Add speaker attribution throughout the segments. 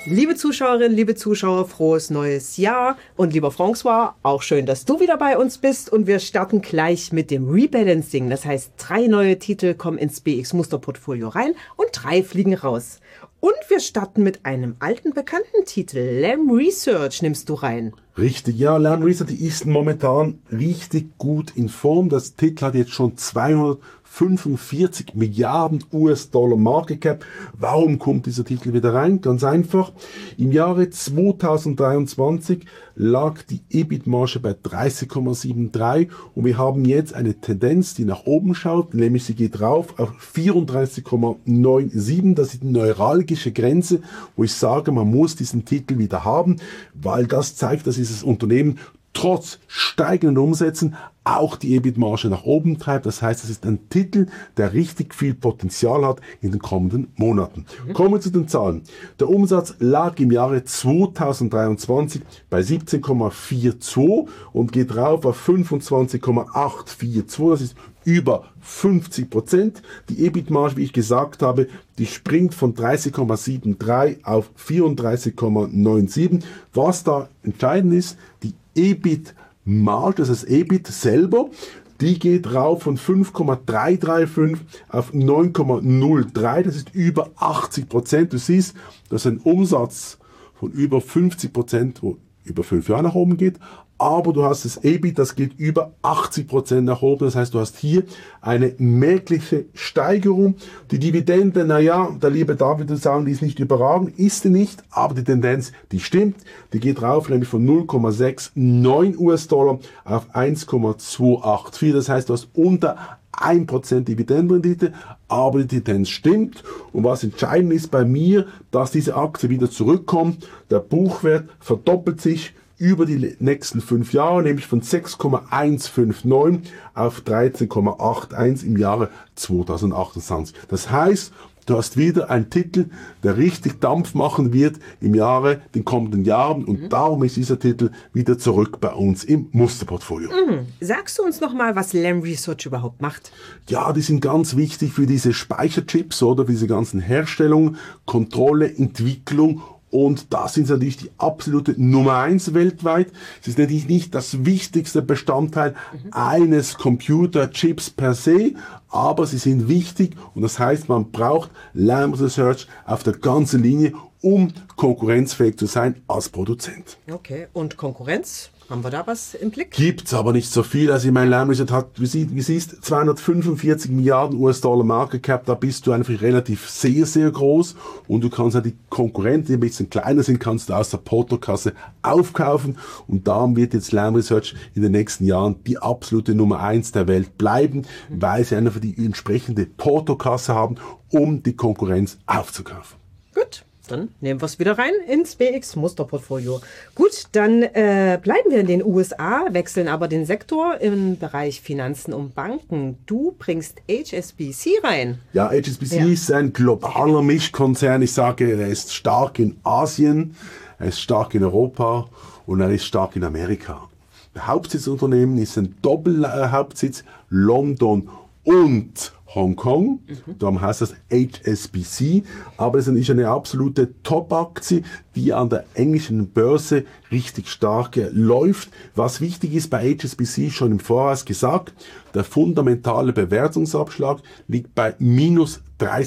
Speaker 1: Liebe Zuschauerinnen, liebe Zuschauer, frohes neues Jahr. Und lieber François, auch schön, dass du wieder bei uns bist. Und wir starten gleich mit dem Rebalancing. Das heißt, 3 neue Titel kommen ins BX-Musterportfolio rein und 3 fliegen raus. Und wir starten mit einem alten, bekannten Titel. Lam Research nimmst du rein.
Speaker 2: Richtig, ja, Lam Research ist momentan richtig gut in Form. Das Titel hat jetzt schon 245 Milliarden US-Dollar Market Cap. Warum kommt dieser Titel wieder rein? Ganz einfach. Im Jahre 2023 lag die EBIT-Marge bei 30,73 und wir haben jetzt eine Tendenz, die nach oben schaut, nämlich sie geht rauf auf 34,97. Das ist die neuralgische Grenze, wo ich sage, man muss diesen Titel wieder haben, weil das zeigt, dass dieses Unternehmen trotz steigenden Umsätzen auch die EBIT-Marge nach oben treibt. Das heißt, es ist ein Titel, der richtig viel Potenzial hat in den kommenden Monaten. Kommen wir zu den Zahlen. Der Umsatz lag im Jahre 2023 bei 17,42 und geht rauf auf 25,842. Das ist über 50%. Die EBIT-Marge, wie ich gesagt habe, die springt von 30,73 auf 34,97. Was da entscheidend ist, die EBIT-Marge, das heißt EBIT selber, die geht rauf von 5,335 auf 9,03. Das ist über 80%. Du siehst, das ist ein Umsatz von über 50%, wo über 5 Jahre nach oben geht. Aber du hast das EBIT, das geht über 80% nach oben. Das heißt, du hast hier eine merkliche Steigerung. Die Dividende, naja, der liebe David würde sagen, die ist nicht überragend, ist sie nicht, aber die Tendenz, die stimmt. Die geht rauf, nämlich von 0,69 US-Dollar auf 1,284. Das heißt, du hast unter 1% Dividendenrendite, aber die Tendenz stimmt. Und was entscheidend ist bei mir, dass diese Aktie wieder zurückkommt. Der Buchwert verdoppelt sich über die nächsten 5 Jahre, nämlich von 6,159 auf 13,81 im Jahre 2028. Das heißt, du hast wieder einen Titel, der richtig Dampf machen wird im Jahre, den kommenden Jahren. Und darum ist dieser Titel wieder zurück bei uns im Musterportfolio.
Speaker 1: Sagst du uns nochmal, was Lam Research überhaupt macht?
Speaker 2: Ja, die sind ganz wichtig für diese Speicherchips oder für diese ganzen Herstellung, Kontrolle, Entwicklung. Und da sind sie natürlich die absolute Nummer 1 weltweit. Es ist natürlich nicht das wichtigste Bestandteil eines Computerchips per se, aber sie sind wichtig und das heißt, man braucht Lam Research auf der ganzen Linie, um konkurrenzfähig zu sein als Produzent.
Speaker 1: Okay, und Konkurrenz? Haben wir da was im Blick?
Speaker 2: Gibt's aber nicht so viel. Also ich meine, Lam Research hat, wie siehst, 245 Milliarden US-Dollar Market Cap, da bist du einfach relativ sehr, sehr groß und du kannst ja die Konkurrenten, die ein bisschen kleiner sind, kannst du aus der Portokasse aufkaufen und darum wird jetzt Lam Research in den nächsten Jahren die absolute Nummer 1 der Welt bleiben, weil sie einfach die entsprechende Portokasse haben, um die Konkurrenz aufzukaufen.
Speaker 1: Gut. Dann nehmen wir es wieder rein ins BX-Musterportfolio. Gut, dann bleiben wir in den USA, wechseln aber den Sektor im Bereich Finanzen und Banken. Du bringst HSBC rein.
Speaker 2: Ja, HSBC ist ein globaler Mischkonzern. Ich sage, er ist stark in Asien, er ist stark in Europa und er ist stark in Amerika. Der Hauptsitzunternehmen ist ein Doppelhauptsitz, London und Hongkong, darum heißt das HSBC, aber es ist eine absolute Top-Aktie, die an der englischen Börse richtig stark läuft. Was wichtig ist bei HSBC, schon im Voraus gesagt, der fundamentale Bewertungsabschlag liegt bei minus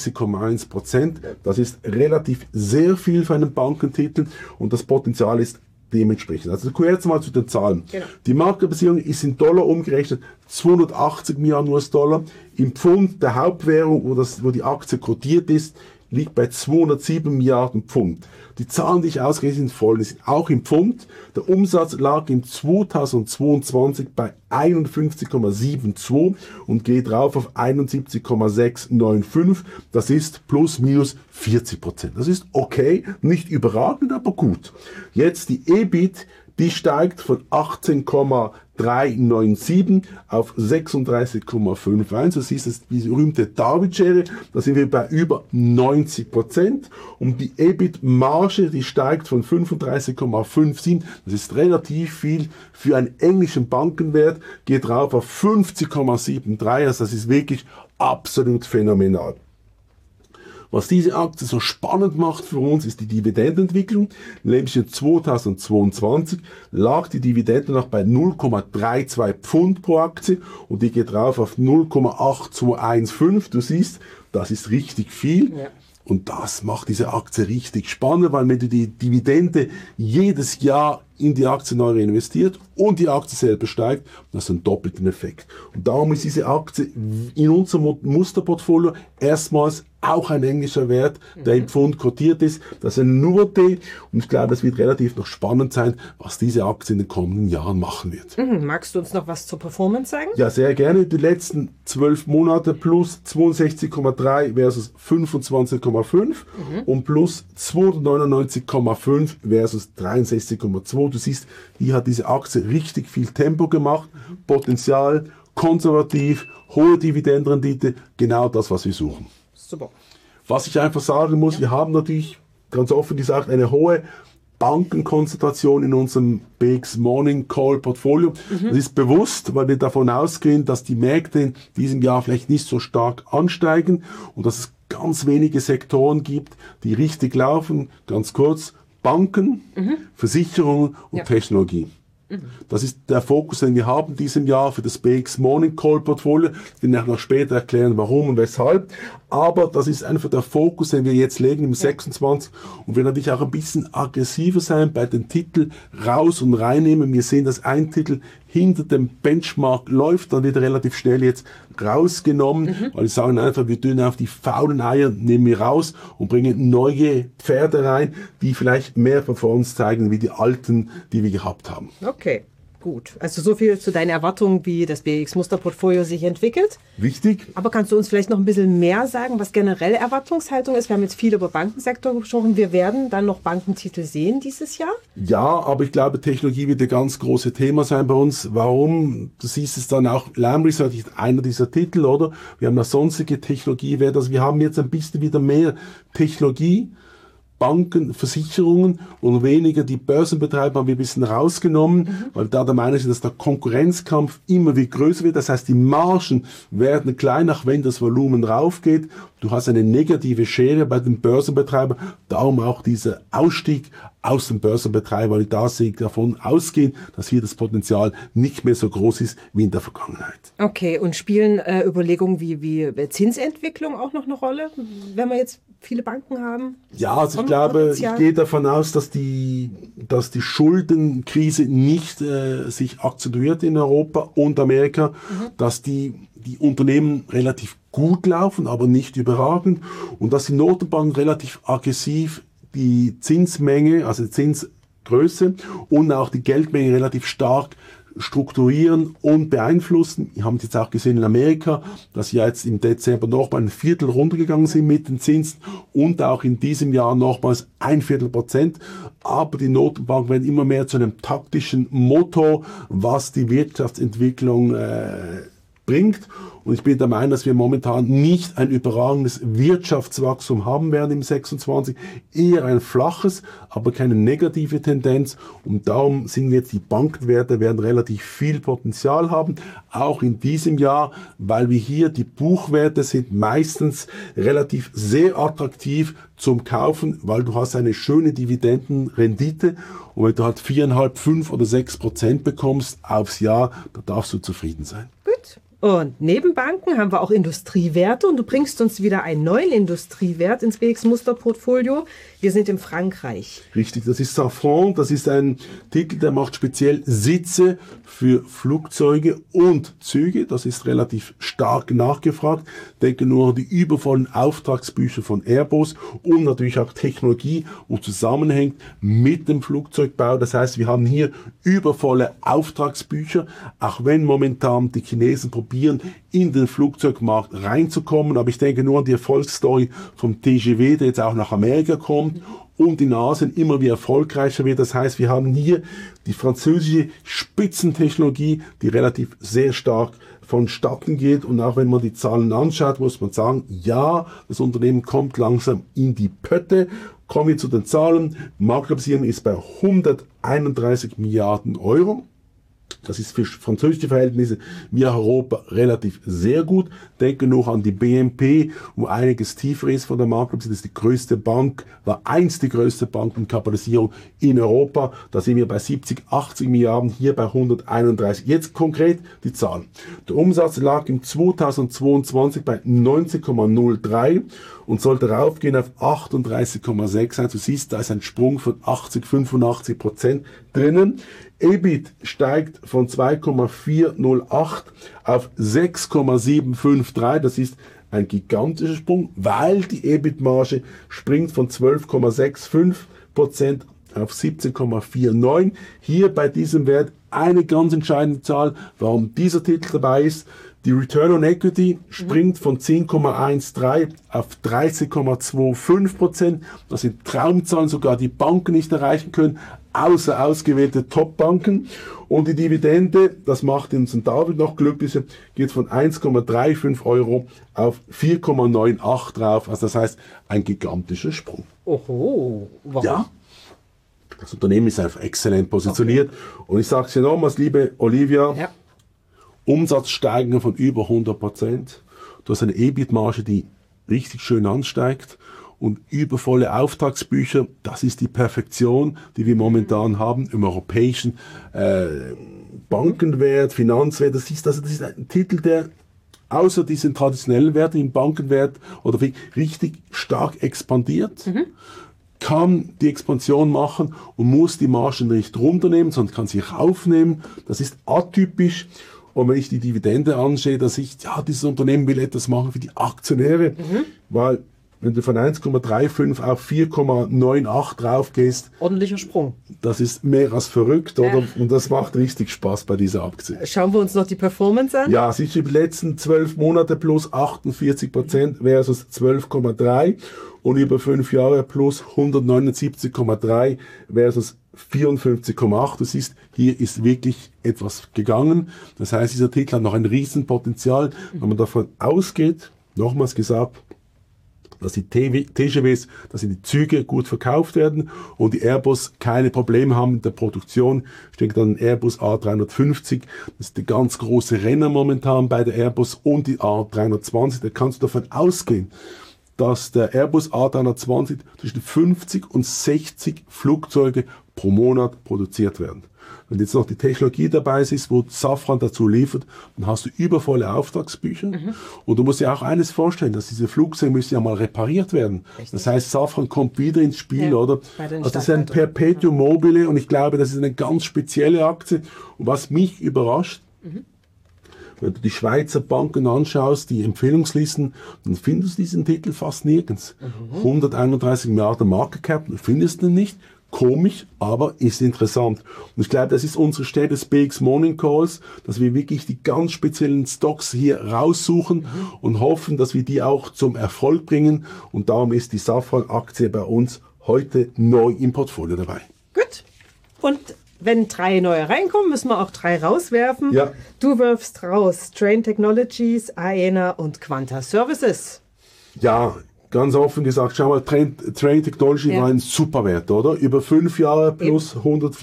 Speaker 2: 30,1%. Das ist relativ sehr viel für einen Bankentitel und das Potenzial ist dementsprechend. Also kurz mal zu den Zahlen. Genau. Die Marktkapitalisierung ist in Dollar umgerechnet 280 Milliarden US-Dollar. Im Pfund, der Hauptwährung, wo die Aktie kotiert ist, liegt bei 207 Milliarden Pfund. Die Zahlen, die ich ausgerechnet sind, folgende, sind auch im Pfund. Der Umsatz lag im 2022 bei 51,72 und geht rauf auf 71,695. Das ist plus minus 40%. Das ist okay, nicht überragend, aber gut. Jetzt die EBIT, die steigt von 18,397 auf 36,51. Das ist die berühmte David-Schere. Da sind wir bei über 90%. Und die EBIT-Marge, die steigt von 35,57. Das ist relativ viel für einen englischen Bankenwert. Geht rauf auf 50,73. Also das ist wirklich absolut phänomenal. Was diese Aktie so spannend macht für uns, ist die Dividendenentwicklung. Nämlich in 2022 lag die Dividende noch bei 0,32 Pfund pro Aktie und die geht rauf auf 0,8215. Du siehst, das ist richtig viel. Ja. Und das macht diese Aktie richtig spannend, weil wenn du die Dividende jedes Jahr in die Aktie neu reinvestiert und die Aktie selber steigt, das ist ein doppelten Effekt. Und darum ist diese Aktie in unserem Musterportfolio erstmals auch ein englischer Wert, der im Pfund kotiert ist. Das ist eine Novoté und ich glaube, es wird relativ noch spannend sein, was diese Aktie in den kommenden Jahren machen wird.
Speaker 1: Magst du uns noch was zur Performance sagen?
Speaker 2: Ja, sehr gerne. Die letzten 12 Monate plus 62,3 versus 25,5 und plus 299,5 versus 63,2. Du siehst, hier hat diese Aktie richtig viel Tempo gemacht, Potenzial, konservativ, hohe Dividendenrendite, genau das, was wir suchen.
Speaker 1: Super.
Speaker 2: Was ich einfach sagen muss, wir haben natürlich ganz offen gesagt eine hohe Bankenkonzentration in unserem BX Morning Call Portfolio. Das ist bewusst, weil wir davon ausgehen, dass die Märkte in diesem Jahr vielleicht nicht so stark ansteigen und dass es ganz wenige Sektoren gibt, die richtig laufen. Ganz kurz, Banken, Versicherungen und Technologie. Das ist der Fokus, den wir haben in diesem Jahr für das BX Morning Call Portfolio. Den werde ich noch später erklären, warum und weshalb. Aber das ist einfach der Fokus, den wir jetzt legen im 26 und wir natürlich auch ein bisschen aggressiver sein bei den Titeln raus und reinnehmen. Wir sehen, dass ein Titel hinter dem Benchmark läuft, dann wird er relativ schnell jetzt rausgenommen, weil wir sagen einfach, wir tun auf die faulen Eier, nehmen wir raus und bringen neue Pferde rein, die vielleicht mehr Performance zeigen, wie die alten, die wir gehabt haben.
Speaker 1: Okay, gut. Also so viel zu deinen Erwartungen, wie das BX-Musterportfolio sich entwickelt.
Speaker 2: Wichtig.
Speaker 1: Aber kannst du uns vielleicht noch ein bisschen mehr sagen, was generell Erwartungshaltung ist? Wir haben jetzt viel über Bankensektor gesprochen. Wir werden dann noch Bankentitel sehen dieses Jahr?
Speaker 2: Ja, aber ich glaube, Technologie wird ein ganz großes Thema sein bei uns. Warum? Du siehst es dann auch, Lam Research ist einer dieser Titel, oder? Wir haben noch sonstige Technologiewerte. Also wir haben jetzt ein bisschen wieder mehr Technologie, Banken, Versicherungen und weniger die Börsenbetreiber haben wir ein bisschen rausgenommen, weil da der Meinung ist, dass der Konkurrenzkampf immer wie größer wird. Das heißt, die Margen werden kleiner, auch wenn das Volumen raufgeht. Du hast eine negative Schere bei den Börsenbetreibern, darum auch dieser Ausstieg aus dem Börsenbetreiber, weil da sie davon ausgehen, dass hier das Potenzial nicht mehr so groß ist wie in der Vergangenheit.
Speaker 1: Okay, und spielen Überlegungen wie Zinsentwicklung auch noch eine Rolle, wenn wir jetzt viele Banken haben?
Speaker 2: Ja, also ich glaube, ich gehe davon aus, dass die Schuldenkrise nicht sich akzentuiert in Europa und Amerika, dass die Unternehmen relativ gut laufen, aber nicht überragend und dass die Notenbanken relativ aggressiv die Zinsmenge, also die Zinsgröße und auch die Geldmenge relativ stark strukturieren und beeinflussen. Wir haben es jetzt auch gesehen in Amerika, dass sie jetzt im Dezember nochmal ein Viertel runtergegangen sind mit den Zinsen und auch in diesem Jahr nochmals 1/4%. Aber die Notenbanken werden immer mehr zu einem taktischen Motor, was die Wirtschaftsentwicklung bringt. Und ich bin der Meinung, dass wir momentan nicht ein überragendes Wirtschaftswachstum haben werden im 26, eher ein flaches, aber keine negative Tendenz. Und darum sind jetzt die Bankenwerte werden relativ viel Potenzial haben, auch in diesem Jahr, weil wir hier die Buchwerte sind meistens relativ sehr attraktiv zum Kaufen, weil du hast eine schöne Dividendenrendite und wenn du halt 4,5, 5 oder 6% bekommst aufs Jahr, da darfst du zufrieden sein.
Speaker 1: Gut. Und neben Banken haben wir auch Industriewerte und du bringst uns wieder einen neuen Industriewert ins BX-Musterportfolio. Wir sind in Frankreich.
Speaker 2: Richtig, das ist Safran, das ist ein Titel, der macht speziell Sitze für Flugzeuge und Züge. Das ist relativ stark nachgefragt. Denke nur an die übervollen Auftragsbücher von Airbus und natürlich auch Technologie, wo zusammenhängt mit dem Flugzeugbau. Das heißt, wir haben hier übervolle Auftragsbücher, auch wenn momentan die Chinesen probieren, in den Flugzeugmarkt reinzukommen. Aber ich denke nur an die Erfolgsstory vom TGV, der jetzt auch nach Amerika kommt und in Asien immer wie erfolgreicher wird. Das heißt, wir haben hier die französische Spitzentechnologie, die relativ sehr stark vonstatten geht. Und auch wenn man die Zahlen anschaut, muss man sagen, ja, das Unternehmen kommt langsam in die Pötte. Kommen wir zu den Zahlen. Marktkapitalisierung ist bei 131 Milliarden Euro. Das ist für französische Verhältnisse wie Europa relativ sehr gut. Denke noch an die BNP, wo einiges tiefer ist von der Marktgröße. Das ist die größte Bank, war einst die größte Bankenkapitalisierung in Europa. Da sind wir bei 70, 80 Milliarden, hier bei 131. Jetzt konkret die Zahlen. Der Umsatz lag im 2022 bei 19,03 und sollte raufgehen auf 38,6. Du siehst, da ist ein Sprung von 80-85% drinnen. EBIT steigt von 2,408 auf 6,753. Das ist ein gigantischer Sprung, weil die EBIT-Marge springt von 12,65% auf 17,49. Hier bei diesem Wert eine ganz entscheidende Zahl, warum dieser Titel dabei ist. Die Return on Equity springt von 10,13 auf 13,25%. Das sind Traumzahlen, sogar die Banken nicht erreichen können, außer ausgewählte Top-Banken. Und die Dividende, das macht unseren David noch glücklicher, geht von 1,35 Euro auf 4,98 drauf. Also das heißt, ein gigantischer Sprung.
Speaker 1: Oho, warum? Ja.
Speaker 2: Das Unternehmen ist einfach exzellent positioniert. Okay. Und ich sage es dir nochmals, liebe Olivia, ja. Umsatzsteigerung von über 100%. Du hast eine EBIT-Marge, die richtig schön ansteigt. Und übervolle Auftragsbücher, das ist die Perfektion, die wir momentan haben im europäischen Bankenwert, Finanzwert. Das ist ein Titel, der außer diesen traditionellen Werten im Bankenwert oder richtig stark expandiert. Kann die Expansion machen und muss die Margen nicht runternehmen, sondern kann sie raufnehmen. Das ist atypisch. Und wenn ich die Dividende ansehe, dass dieses Unternehmen will etwas machen für die Aktionäre, weil wenn du von 1,35 auf 4,98 drauf gehst.
Speaker 1: Ordentlicher Sprung. Das
Speaker 2: ist mehr als verrückt, oder? Und das macht richtig Spaß bei dieser Aktie.
Speaker 1: Schauen wir uns noch die Performance an.
Speaker 2: Ja, sie ist über die letzten 12 Monate plus 48% versus 12,3 und über 5 Jahre plus 179,3 versus 54,8. Du siehst, hier ist wirklich etwas gegangen. Das heißt, dieser Titel hat noch ein Riesenpotenzial. Wenn man davon ausgeht, nochmals gesagt, dass die TGVs, dass die Züge gut verkauft werden und die Airbus keine Probleme haben mit der Produktion. Ich denke an den Airbus A350, das ist der ganz große Renner momentan bei der Airbus und die A320. Da kannst du davon ausgehen, dass der Airbus A320 zwischen 50 und 60 Flugzeuge pro Monat produziert werden. Wenn jetzt noch die Technologie dabei ist, wo Safran dazu liefert, dann hast du übervolle Auftragsbücher. Und du musst dir auch eines vorstellen, dass diese Flugzeuge müssen ja mal repariert werden. Richtig. Das heißt, Safran kommt wieder ins Spiel, ja, oder? Also das ist ein Perpetuum mobile und ich glaube, das ist eine ganz spezielle Aktie. Und was mich überrascht, wenn du die Schweizer Banken anschaust, die Empfehlungslisten, dann findest du diesen Titel fast nirgends. 131 Milliarden Market Cap, findest du nicht. Komisch, aber ist interessant. Und ich glaube, das ist unsere Stelle des BX Morning Calls, dass wir wirklich die ganz speziellen Stocks hier raussuchen und hoffen, dass wir die auch zum Erfolg bringen. Und darum ist die Safran-Aktie bei uns heute neu im Portfolio dabei.
Speaker 1: Gut. Und wenn 3 neue reinkommen, müssen wir auch 3 rauswerfen.
Speaker 2: Ja.
Speaker 1: Du wirfst raus Trane Technologies, Aena und Quanta Services.
Speaker 2: Ja, ganz offen gesagt, schau mal, Trane Technology war ein Superwert, oder? Über 5 Jahre plus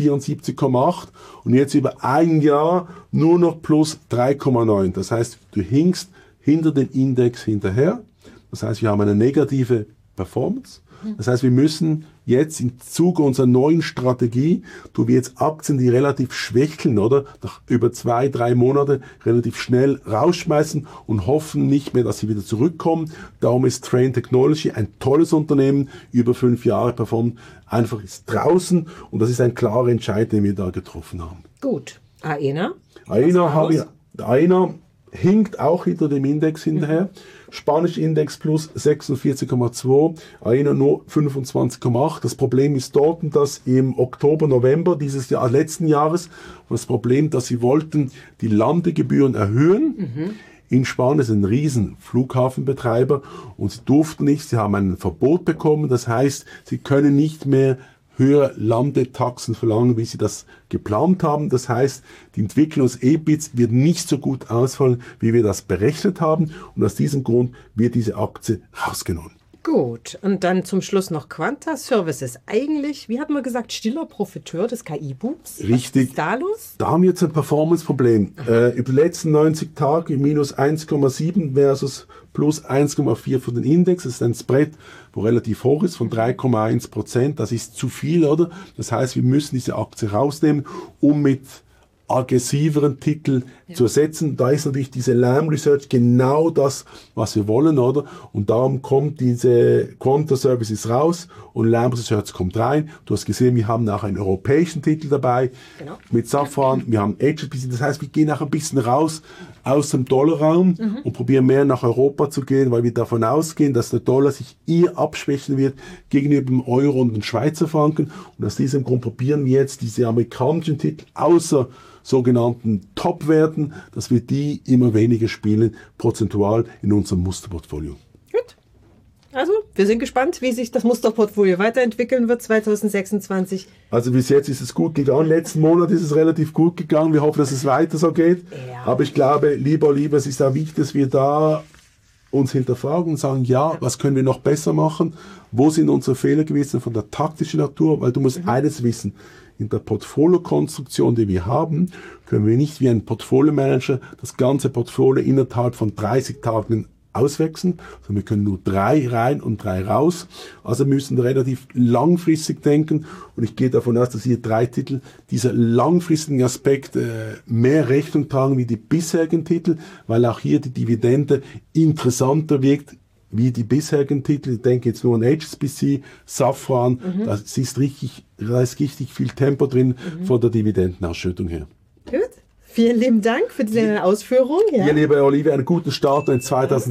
Speaker 2: 174,8 und jetzt über ein Jahr nur noch plus 3,9. Das heißt, du hinkst hinter dem Index hinterher. Das heißt, wir haben eine negative Performance. Das heißt, wir müssen jetzt im Zuge unserer neuen Strategie, tun wir jetzt Aktien, die relativ schwächeln, oder? Nach über 2, 3 Monate relativ schnell rausschmeißen und hoffen nicht mehr, dass sie wieder zurückkommen. Darum ist Trane Technology ein tolles Unternehmen, über 5 Jahre performt, einfach ist draußen und das ist ein klarer Entscheid, den wir da getroffen haben.
Speaker 1: Gut. Aena?
Speaker 2: Aena hinkt auch hinter dem Index hinterher. Spanisch Index plus 46,2, Aena nur 25,8. Das Problem ist dort, dass im Oktober, November letzten Jahres, das Problem, dass sie wollten die Landegebühren erhöhen. In Spanien ist ein riesen Flughafenbetreiber und sie durften nicht, sie haben ein Verbot bekommen. Das heißt, sie können nicht mehr höhere Landetaxen verlangen, wie sie das geplant haben. Das heißt, die Entwicklung des EBITs wird nicht so gut ausfallen, wie wir das berechnet haben. Und aus diesem Grund wird diese Aktie rausgenommen.
Speaker 1: Gut, und dann zum Schluss noch Quanta Services. Eigentlich, wie hat man gesagt, stiller Profiteur des KI-Booms.
Speaker 2: Richtig.
Speaker 1: Was ist da los?
Speaker 2: Da haben wir jetzt ein Performance-Problem. Über die letzten 90 Tage minus 1,7 versus plus 1,4 für den Index. Das ist ein Spread, wo relativ hoch ist, von 3,1%. Das ist zu viel, oder? Das heißt, wir müssen diese Aktie rausnehmen, um mit aggressiveren Titel zu ersetzen. Da ist natürlich diese Lam Research genau das, was wir wollen, oder? Und darum kommt diese Quanta Services raus und Lam Research kommt rein. Du hast gesehen, wir haben auch einen europäischen Titel dabei, mit Safran, wir haben HSBC. Das heißt, wir gehen auch ein bisschen raus aus dem Dollarraum und probieren mehr nach Europa zu gehen, weil wir davon ausgehen, dass der Dollar sich eher abschwächen wird gegenüber dem Euro und den Schweizer Franken. Und aus diesem Grund probieren wir jetzt diese amerikanischen Titel außer sogenannten Top-Werten, dass wir die immer weniger spielen, prozentual in unserem Musterportfolio.
Speaker 1: Gut. Also, wir sind gespannt, wie sich das Musterportfolio weiterentwickeln wird 2026.
Speaker 2: Also bis jetzt ist es gut gegangen. Letzten Monat ist es relativ gut gegangen. Wir hoffen, dass es weiter so geht. Ja. Aber ich glaube, lieber, es ist auch wichtig, dass wir da uns hinterfragen und sagen, ja, was können wir noch besser machen? Wo sind unsere Fehler gewesen von der taktischen Natur? Weil du musst eines wissen, in der Portfoliokonstruktion, die wir haben, können wir nicht wie ein Portfolio-Manager das ganze Portfolio innerhalb von 30 Tagen auswechseln, sondern wir können nur 3 rein und 3 raus. Also müssen wir relativ langfristig denken und ich gehe davon aus, dass hier 3 Titel dieser langfristigen Aspekt mehr Rechnung tragen wie die bisherigen Titel, weil auch hier die Dividende interessanter wirkt wie die bisherigen Titel. Ich denke jetzt nur an HSBC, Safran, da ist richtig viel Tempo drin von der Dividendenausschüttung her.
Speaker 1: Gut. Vielen lieben Dank für diese Ausführung. Ja.
Speaker 2: Dir, liebe Olivia, einen guten Start in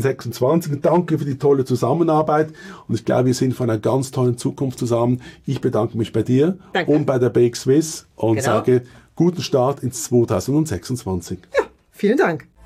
Speaker 2: 2026. Danke für die tolle Zusammenarbeit. Und ich glaube, wir sind von einer ganz tollen Zukunft zusammen. Ich bedanke mich bei dir und bei der BX Swiss und sage guten Start ins 2026.
Speaker 1: Ja, vielen Dank.